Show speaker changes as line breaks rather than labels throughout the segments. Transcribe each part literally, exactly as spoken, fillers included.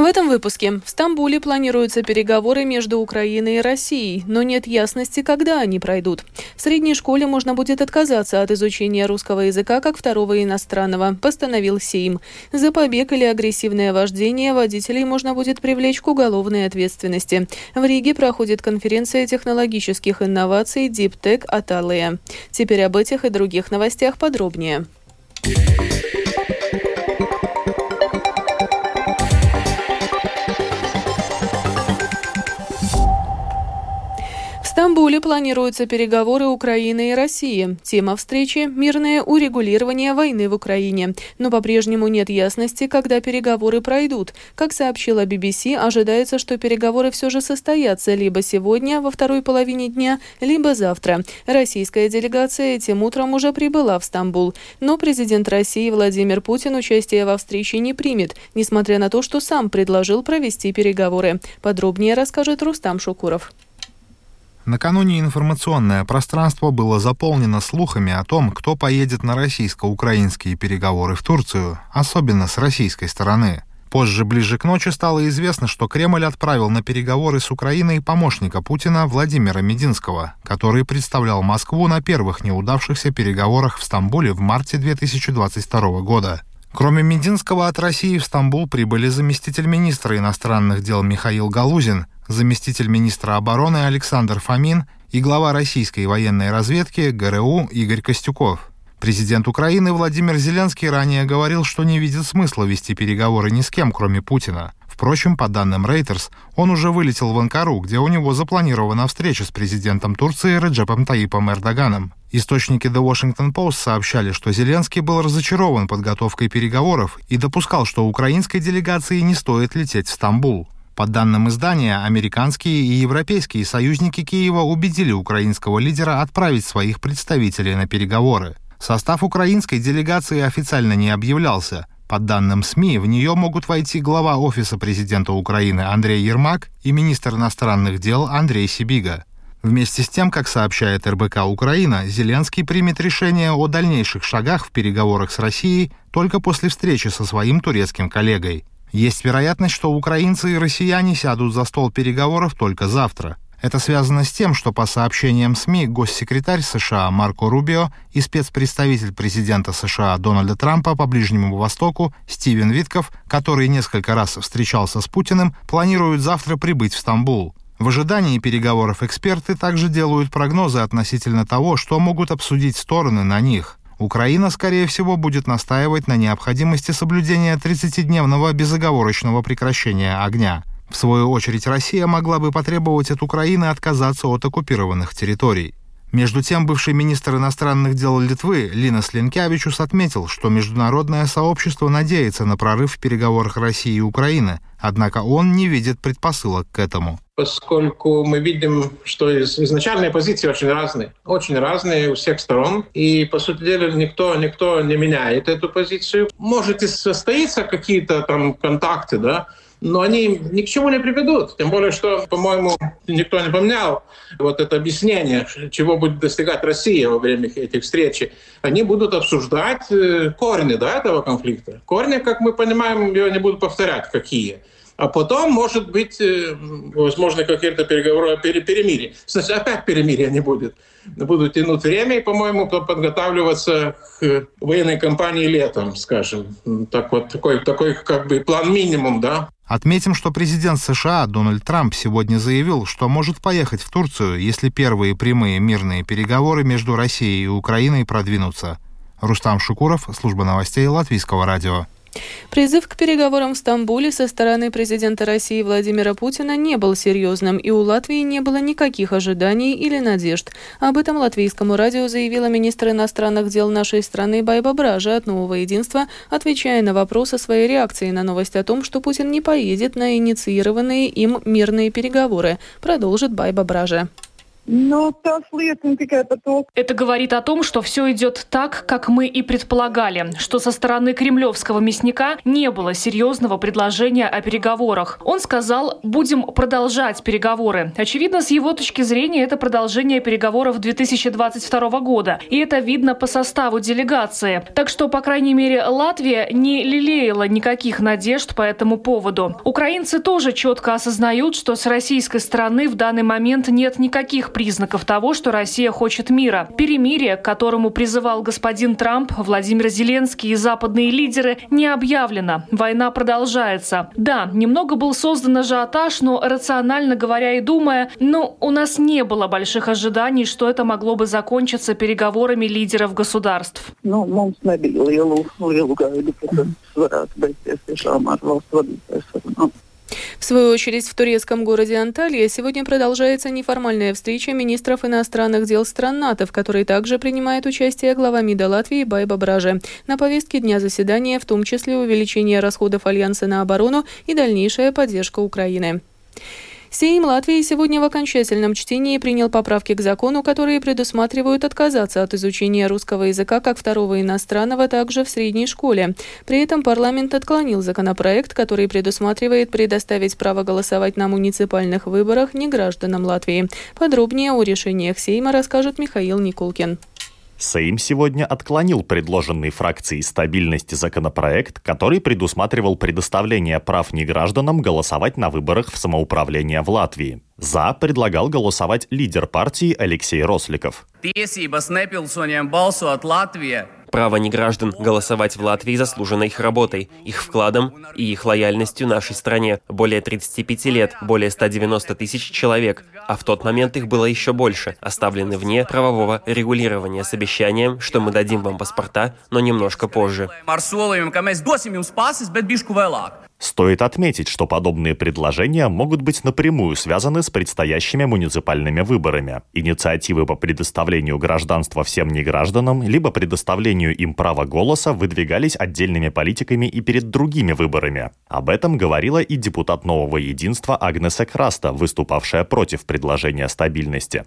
этом выпуске. В Стамбуле планируются переговоры между Украиной и Россией, но нет ясности, когда они пройдут. В средней школе можно будет отказаться от изучения русского языка как второго иностранного, постановил Сейм. За побег или агрессивное вождение водителей можно будет привлечь к уголовной ответственности. В Риге проходит конференция технологических инноваций DeepTech Аталия. Теперь об этих и других новостях подробнее. В Стамбуле планируются переговоры Украины и России. Тема встречи – мирное урегулирование войны в Украине. Но по-прежнему нет ясности, когда переговоры пройдут. Как сообщила би би си, ожидается, что переговоры все же состоятся либо сегодня, во второй половине дня, либо завтра. Российская делегация этим утром уже прибыла в Стамбул. Но президент России Владимир Путин участие во встрече не примет, несмотря на то, что сам предложил провести переговоры. Подробнее расскажет Рустам Шукуров.
Накануне информационное пространство было заполнено слухами о том, кто поедет на российско-украинские переговоры в Турцию, особенно с российской стороны. Позже, ближе к ночи, стало известно, что Кремль отправил на переговоры с Украиной помощника Путина Владимира Мединского, который представлял Москву на первых неудавшихся переговорах в Стамбуле в марте две тысячи двадцать второго года. Кроме Мединского, от России в Стамбул прибыли заместитель министра иностранных дел Михаил Галузин, заместитель министра обороны Александр Фомин и глава российской военной разведки ГРУ Игорь Костюков. Президент Украины Владимир Зеленский ранее говорил, что не видит смысла вести переговоры ни с кем, кроме Путина. Впрочем, по данным Reuters, он уже вылетел в Анкару, где у него запланирована встреча с президентом Турции Реджепом Таyyипом Эрдоганом. Источники The Washington Post сообщали, что Зеленский был разочарован подготовкой переговоров и допускал, что украинской делегации не стоит лететь в Стамбул. По данным издания, американские и европейские союзники Киева убедили украинского лидера отправить своих представителей на переговоры. Состав украинской делегации официально не объявлялся. По данным СМИ, в нее могут войти глава Офиса президента Украины Андрей Ермак и министр иностранных дел Андрей Сибига. Вместе с тем, как сообщает эр бэ ка Украина, Зеленский примет решение о дальнейших шагах в переговорах с Россией только после встречи со своим турецким коллегой. Есть вероятность, что украинцы и россияне сядут за стол переговоров только завтра. Это связано с тем, что по сообщениям СМИ госсекретарь США Марко Рубио и спецпредставитель президента США Дональда Трампа по Ближнему Востоку Стивен Витков, который несколько раз встречался с Путиным, планируют завтра прибыть в Стамбул. В ожидании переговоров эксперты также делают прогнозы относительно того, что могут обсудить стороны на них. Украина, скорее всего, будет настаивать на необходимости соблюдения тридцатидневного безоговорочного прекращения огня. В свою очередь, Россия могла бы потребовать от Украины отказаться от оккупированных территорий. Между тем, бывший министр иностранных дел Литвы Линас Линкевичус отметил, что международное сообщество надеется на прорыв в переговорах России и Украины, однако он не видит предпосылок к этому.
Поскольку мы видим, что изначальные позиции очень разные, очень разные у всех сторон, и, по сути дела, никто, никто не меняет эту позицию. Может и состоятся какие-то там контакты, да, но они ни к чему не приведут. Тем более, что, по-моему, никто не поменял вот это объяснение, чего будет достигать Россия во время этих встреч. Они будут обсуждать корни, да, этого конфликта. Корни, как мы понимаем, его не будут повторять, какие. А потом, может быть, возможно, какие-то переговоры о перемирии. Значит, опять перемирие не будет. Будут тянуть время и, по-моему, подготавливаться к военной кампании летом, скажем. Так вот, такой, такой как бы план минимум, да.
Отметим, что президент США Дональд Трамп сегодня заявил, что может поехать в Турцию, если первые прямые мирные переговоры между Россией и Украиной продвинутся. Рустам Шукуров, служба новостей Латвийского радио.
Призыв к переговорам в Стамбуле со стороны президента России Владимира Путина не был серьезным, и у Латвии не было никаких ожиданий или надежд. Об этом Латвийскому радио заявила министр иностранных дел нашей страны Байба Бража от «Нового единства», отвечая на вопрос о своей реакции на новость о том, что Путин не поедет на инициированные им мирные переговоры. Продолжит Байба Бража.
Это говорит о том, что все идет так, как мы и предполагали, что со стороны кремлевского мясника не было серьезного предложения о переговорах. Он сказал, будем продолжать переговоры. Очевидно, с его точки зрения, это продолжение переговоров две тысячи двадцать второго года. И это видно по составу делегации. Так что, по крайней мере, Латвия не лелеяла никаких надежд по этому поводу. Украинцы тоже четко осознают, что с российской стороны в данный момент нет никаких признаков того, что Россия хочет мира. Перемирие, к которому призывал господин Трамп, Владимир Зеленский и западные лидеры, не объявлено. Война продолжается. Да, немного был создан ажиотаж, но рационально говоря и думая, ну, у нас не было больших ожиданий, что это могло бы закончиться переговорами лидеров государств.
Ну, mums nebija lielu, lielu gaidu, ka tas varētu beigties tiešām ar valstu vadītāju sarunām.
В свою очередь, в турецком городе Анталия сегодня продолжается неформальная встреча министров иностранных дел стран НАТО, в которой также принимает участие глава МИДа Латвии Байба Бража. На повестке дня заседания в том числе увеличение расходов Альянса на оборону и дальнейшая поддержка Украины. Сейм Латвии сегодня в окончательном чтении принял поправки к закону, которые предусматривают отказаться от изучения русского языка как второго иностранного также в средней школе. При этом парламент отклонил законопроект, который предусматривает предоставить право голосовать на муниципальных выборах негражданам Латвии. Подробнее о решениях Сейма расскажет Михаил Никулкин.
Сейм сегодня отклонил предложенный фракцией стабильности законопроект, который предусматривал предоставление прав негражданам голосовать на выборах в самоуправление в Латвии. За предлагал голосовать лидер партии Алексей Росликов.
Право неграждан голосовать в Латвии заслужено их работой, их вкладом и их лояльностью нашей стране. Более тридцати пяти лет, более ста девяноста тысяч человек, а в тот момент их было еще больше, оставлены вне правового регулирования с обещанием, что мы дадим вам паспорта, но немножко позже.
Стоит отметить, что подобные предложения могут быть напрямую связаны с предстоящими муниципальными выборами. Инициативы по предоставлению гражданства всем негражданам либо предоставлению им права голоса выдвигались отдельными политиками и перед другими выборами. Об этом говорила и депутат Нового единства Агнеса Краста, выступавшая против предложения стабильности.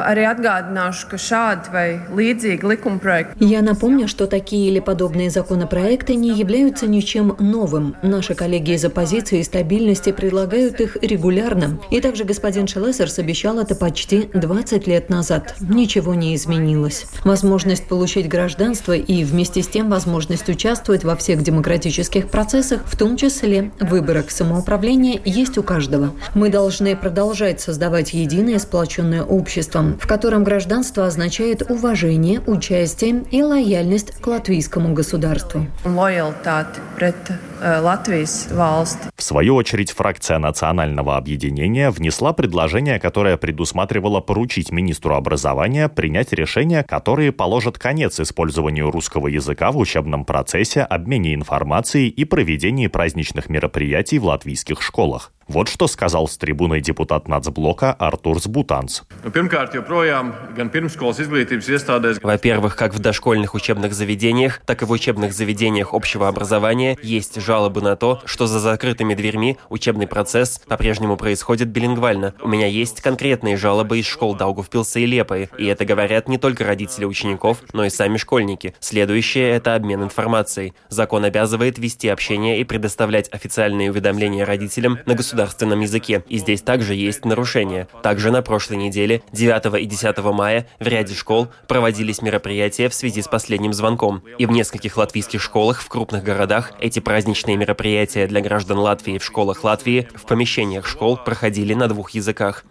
Я напомню, что такие или подобные законопроекты не являются ничем новым. Наши коллеги из оппозиции и стабильности предлагают их регулярно. И также господин Шелесерс обещал это почти двадцать лет назад. Ничего не изменилось. Возможность получить гражданство и вместе с тем возможность участвовать во всех демократических процессах, в том числе выборах самоуправления, есть у каждого. Мы должны продолжать создавать единое сплоченное общество, в котором гражданство означает уважение, участие и лояльность к латвийскому государству.
В свою очередь, фракция Национального объединения внесла предложение, которое предусматривало поручить министру образования принять решения, которые положат конец использованию русского языка в учебном процессе, обмене информацией и проведении праздничных мероприятий в латвийских школах. Вот что сказал с трибуны депутат Нацблока Артур Бутанс.
Во-первых, как в дошкольных учебных заведениях, так и в учебных заведениях общего образования есть жалобы на то, что за закрытыми дверьми учебный процесс по-прежнему происходит билингвально. У меня есть конкретные жалобы из школ Даугавпилса и Лиепаи, и это говорят не только родители учеников, но и сами школьники. Следующее – это обмен информацией. Закон обязывает вести общение и предоставлять официальные уведомления родителям на государственном государственном языке, и здесь также есть нарушения. Также на прошлой неделе, девятого и десятого мая, в ряде школ проводились мероприятия в связи с последним звонком. И в нескольких латвийских школах в крупных городах эти праздничные мероприятия для граждан Латвии в школах Латвии в помещениях школ проходили на двух языках.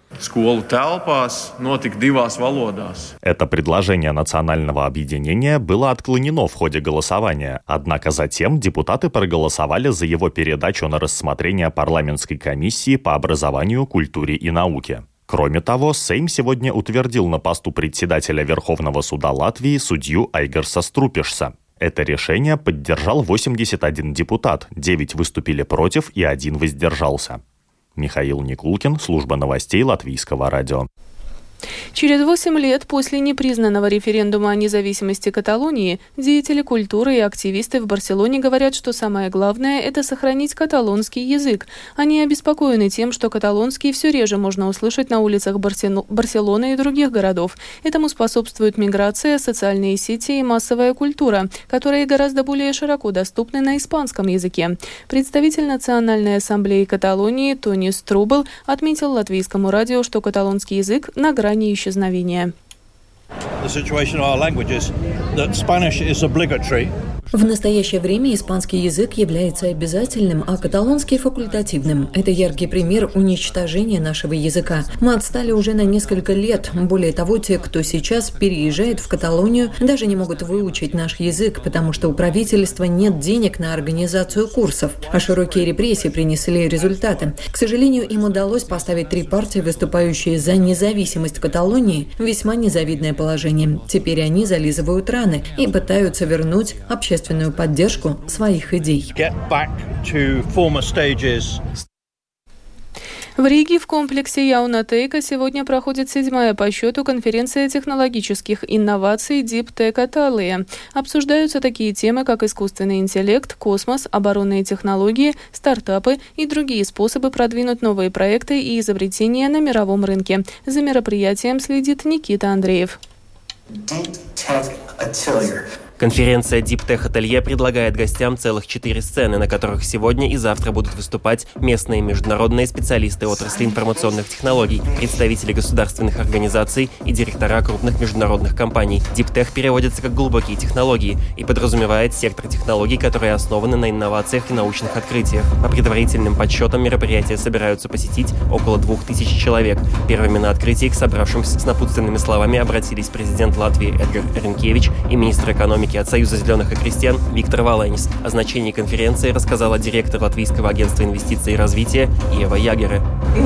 Это предложение Национального объединения было отклонено в ходе голосования, однако затем депутаты проголосовали за его передачу на рассмотрение парламентской комиссии по образованию, культуре и науке. Кроме того, Сейм сегодня утвердил на посту председателя Верховного суда Латвии судью Айгарса Струпишса. Это решение поддержал восемьдесят один депутат, девять выступили против и один воздержался. Михаил Никулкин, служба новостей Латвийского радио.
Через восемь лет после непризнанного референдума о независимости Каталонии деятели культуры и активисты в Барселоне говорят, что самое главное – это сохранить каталонский язык. Они обеспокоены тем, что каталонский все реже можно услышать на улицах Барселоны и других городов. Этому способствует миграция, социальные сети и массовая культура, которые гораздо более широко доступны на испанском языке. Представитель Национальной ассамблеи Каталонии Тони Струбл отметил латвийскому радио, что каталонский язык на грани исчезновения.
В настоящее время испанский язык является обязательным, а каталонский – факультативным. Это яркий пример уничтожения нашего языка. Мы отстали уже на несколько лет. Более того, те, кто сейчас переезжает в Каталонию, даже не могут выучить наш язык, потому что у правительства нет денег на организацию курсов. А широкие репрессии принесли результаты. К сожалению, им удалось поставить три партии, выступающие за независимость Каталонии, в весьма незавидное положение. Теперь они зализывают раны и пытаются вернуть общественную поддержку своих идей.
В Риге в комплексе Яунатейка сегодня проходит седьмая по счету конференция технологических инноваций Deep-Tech Italia. Обсуждаются такие темы, как искусственный интеллект, космос, оборонные технологии, стартапы и другие способы продвинуть новые проекты и изобретения на мировом рынке. За мероприятием следит Никита Андреев.
Deep-Tech Italia.
Конференция Deep-Tech Atelje предлагает гостям целых четыре сцены, на которых сегодня и завтра будут выступать местные и международные специалисты отрасли информационных технологий, представители государственных организаций и директора крупных международных компаний. Deep-Tech переводится как «глубокие технологии» и подразумевает сектор технологий, которые основаны на инновациях и научных открытиях. По предварительным подсчетам мероприятия собираются посетить около двух тысяч человек. Первыми на открытии к собравшимся с напутственными словами обратились президент Латвии Эдгар Ринкевич и министр экономики от Союза зеленых и крестьян Виктор Валайнис. О значении конференции рассказала директор Латвийского агентства инвестиций и развития Ева Ягере.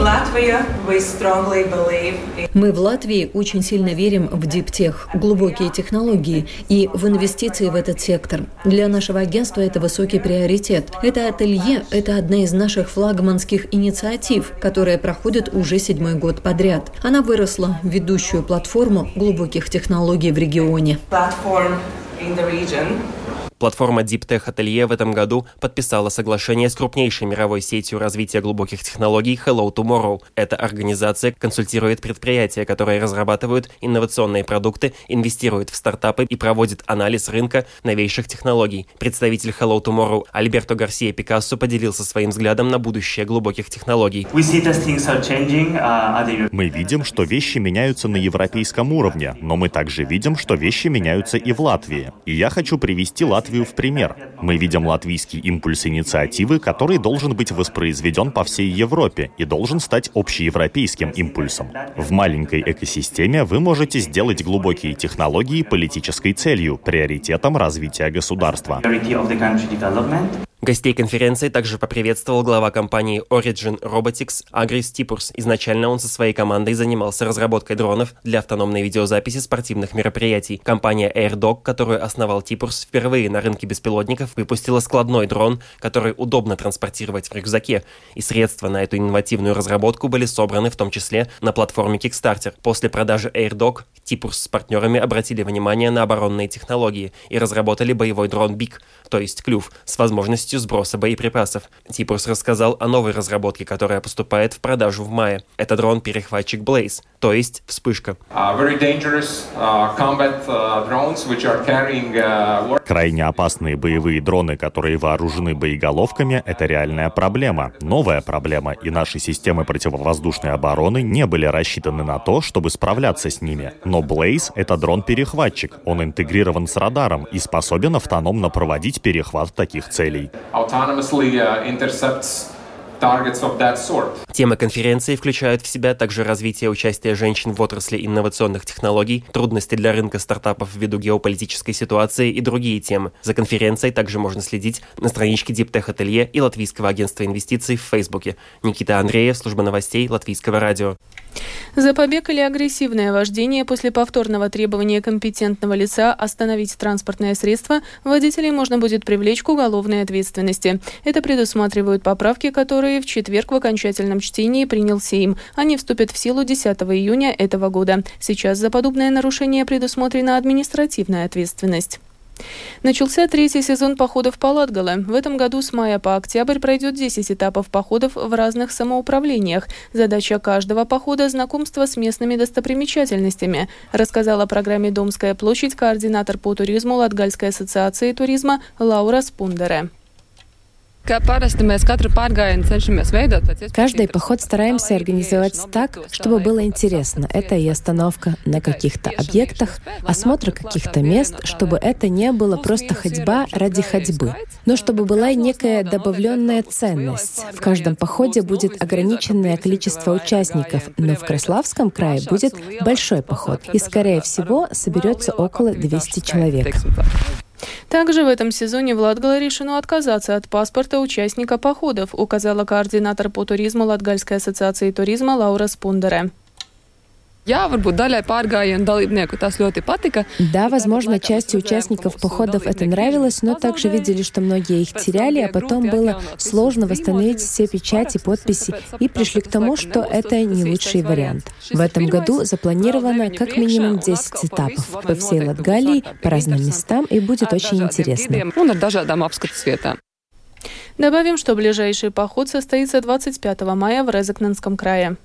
Мы в Латвии очень сильно верим в диптех, глубокие технологии и в инвестиции в этот сектор. Для нашего агентства это высокий приоритет. Это ателье – это одна из наших флагманских инициатив, которая проходит уже седьмой год подряд. Она выросла в ведущую платформу глубоких технологий в регионе.
Платформа Deep-Tech Atelje в этом году подписала соглашение с крупнейшей мировой сетью развития глубоких технологий Hello Tomorrow. Эта организация консультирует предприятия, которые разрабатывают инновационные продукты, инвестирует в стартапы и проводит анализ рынка новейших технологий. Представитель Hello Tomorrow Альберто Гарсия Пикассо поделился своим взглядом на будущее глубоких технологий.
Мы видим, что вещи меняются на европейском уровне, но мы также видим, что вещи меняются и в Латвии. И я хочу привести Латвию в пример. Мы видим латвийский импульс инициативы, который должен быть воспроизведен по всей Европе и должен стать общеевропейским импульсом. В маленькой экосистеме вы можете сделать глубокие технологии политической целью, приоритетом развития государства.
Гостей конференции также поприветствовал глава компании Origin Robotics Agris Tipurs. Изначально он со своей командой занимался разработкой дронов для автономной видеозаписи спортивных мероприятий. Компания AirDog, которую основал Tipurs, впервые на рынке беспилотников выпустила складной дрон, который удобно транспортировать в рюкзаке. И средства на эту инновативную разработку были собраны в том числе на платформе Kickstarter. После продажи AirDog Tipurs с партнерами обратили внимание на оборонные технологии и разработали боевой дрон Big, то есть клюв, с возможностью сброса боеприпасов. Tipurs рассказал о новой разработке, которая поступает в продажу в мае. Это дрон-перехватчик Blaze, то есть вспышка.
Крайне опасные боевые дроны, которые вооружены боеголовками, это реальная проблема, новая проблема, и наши системы противовоздушной обороны не были рассчитаны на то, чтобы справляться с ними. Но Blaze — это дрон-перехватчик, он интегрирован с радаром и способен автономно проводить перехват таких целей.
Темы конференции включают в себя также развитие участия женщин в отрасли инновационных технологий, трудности для рынка стартапов ввиду геополитической ситуации и другие темы. За конференцией также можно следить на страничке Deep-Tech Atelje и Латвийского агентства инвестиций в Фейсбуке. Никита Андреев, служба новостей Латвийского радио.
За побег или агрессивное вождение после повторного требования компетентного лица остановить транспортное средство водителей можно будет привлечь к уголовной ответственности. Это предусматривают поправки, которые которые в четверг в окончательном чтении принял Сейм. Они вступят в силу десятого июня этого года. Сейчас за подобное нарушение предусмотрена административная ответственность. Начался третий сезон походов по Латгале. В этом году с мая по октябрь пройдет десять этапов походов в разных самоуправлениях. Задача каждого похода – знакомство с местными достопримечательностями, рассказала о программе «Домская площадь» координатор по туризму Латгальской ассоциации туризма Лаура Спундере.
Каждый поход стараемся организовать так, чтобы было интересно. Это и остановка на каких-то объектах, осмотр каких-то мест, чтобы это не было просто ходьба ради ходьбы, но чтобы была некая добавленная ценность. В каждом походе будет ограниченное количество участников, но в Краславском крае будет большой поход, и, скорее всего, соберется около двухсот человек.
Также в этом сезоне в Латгале решено отказаться от паспорта участника походов, указала координатор по туризму Латгальской ассоциации туризма Лаура Спундере.
Да, возможно, части участников походов это нравилось, но также видели, что многие их теряли, а потом было сложно восстановить все печати, подписи, и пришли к тому, что это не лучший вариант. В этом году запланировано как минимум десять этапов по всей Латгалии, по разным местам, и будет очень интересно.
Добавим, что ближайший поход состоится двадцать пятого мая в Резекненском крае.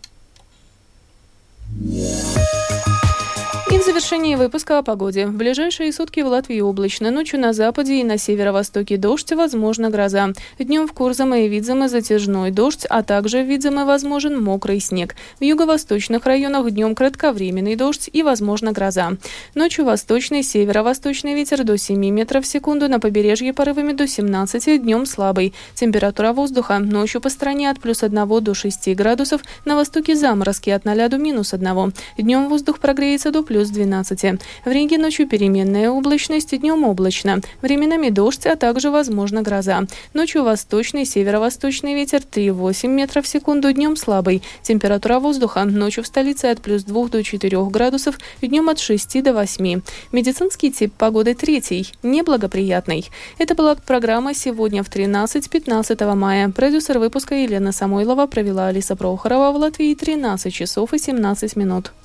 И в завершении выпуска о погоде. В ближайшие сутки в Латвии облачно. Ночью на западе и на северо-востоке дождь, возможно гроза. Днем в Курзаме и Видземе затяжной дождь, а также в Видземе возможен мокрый снег. В юго-восточных районах днем кратковременный дождь и возможно гроза. Ночью восточный, северо-восточный ветер до семи метров в секунду, на побережье порывами до семнадцати, днем слабый. Температура воздуха ночью по стране от плюс одного до шести градусов, на востоке заморозки от ноля до минус одного. Днем воздух прогреется до плюс двенадцати. В Риге ночью переменная облачность, днем облачно. Временами дождь, а также возможно гроза. Ночью восточный, северо-восточный ветер три целых восемь десятых метров в секунду, днем слабый. Температура воздуха ночью в столице от плюс двух до четырех градусов, днем от шести до восьми. Медицинский тип погоды третий, неблагоприятный. Это была программа «Сегодня в тринадцать-пятнадцатого мая». Продюсер выпуска Елена Самойлова, провела Алиса Прохорова. В Латвии тринадцать часов и семнадцать минут.